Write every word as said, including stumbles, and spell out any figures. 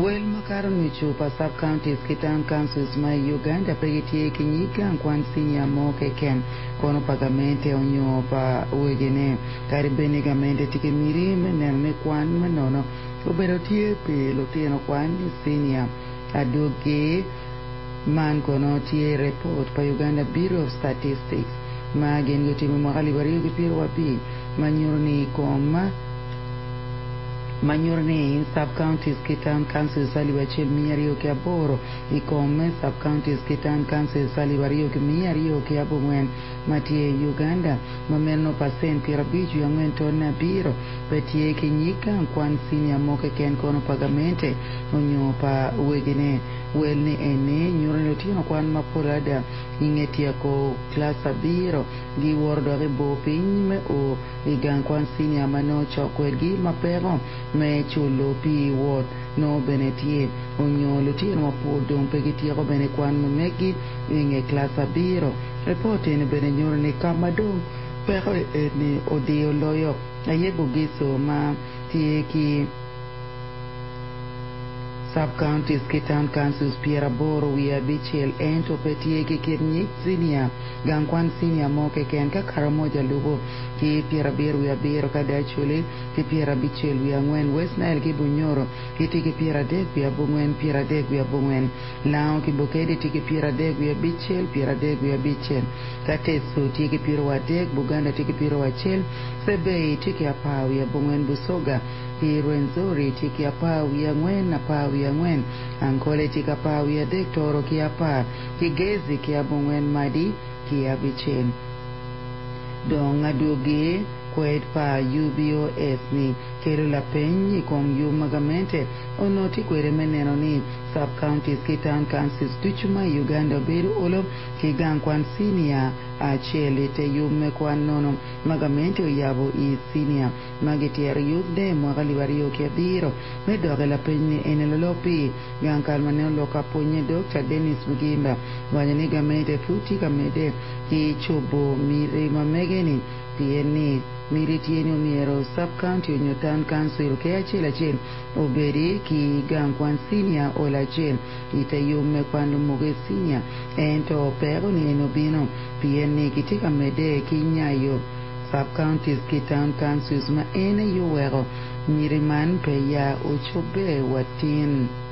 Well, makaron mi chupa sub counties kitan councils ma Uganda pegitie kinyika kwan senior mo keken kono pagamente onyo pa wegene karibeni gamente tikimiri menerne kwan menono obero tie pe lotino kwan senior adoge man kono tie report pa Uganda Bureau of Statistics ma gen yotimo makali bariyo gipiro wapi manyorni koma Manyorni sub-counties kitan council salibache miario ke aboro ikome sub-counties kitan council salibario ke miario ke abongwen matie Uganda mameno pasen pirabiju ya ngwen tona biro betie kinyika kwan senior moke ken kono pagamente onyo pa wegene welni ene nyorni lotino kwan mapolada ingetia ko klasa biro gi wordo rebo pinyme o igan kwan senior mano chokwegi mapero me chulo pi wot no benetie onyo lutino mapodong pegitie ko bene kwan mumegi inge klasa biro reporte ne bene nyorni kamadong pero ni odio loyo ayebo giso ma tie ki sub-counties kitan councils Pierre Boro wia bichel ento petie ki kirnyik senior gangkwan senior moke ken ka karamoja lugo ki Pierre Biro wia Biro kada chule ki Pierre bichel wia ngwen West Nile ki bunyoro ki tiki Pierre dek wia bungwen Pierre dek wia bungwen lao ki bokedi tiki Pierre dek wia bichel Pierre dek wia bichel kateso tiki Pierre wa dek Buganda tiki Pierre wa chel Sebei tiki apa wia bungwen Busoga Rwenzori tiki apa wia ngwen na pa wia ngwen Ankole tika pa wia dek Toro ki apa Kigezi ki abungwen Madi ki abichen Dong adugi kwet pa U B O S ni kero la penyi kong yu magamente onoti kwere meneno ni sub-counties kitan councils tuchuma Uganda beru olo kigang kwan senior achele te yume kwan nono magamente uyabo i senior magitier yugde mwagali wario kia biro medoge la penyi enelolopi gang kalmane loka ponye Doctor Dennis Mugimba wanyani gamente futi kamede ki chobo mire mamegeni tieni miri tieni umiero sub-county unyotan council ke achel achel oberi ki gang kwan senior ola achel ite yume kwan lumuge senior ento pero ni enobino pieni kitika mede kinyayo sub-counties kitan councils ma ene yuwero miri man pe ya uchobe watin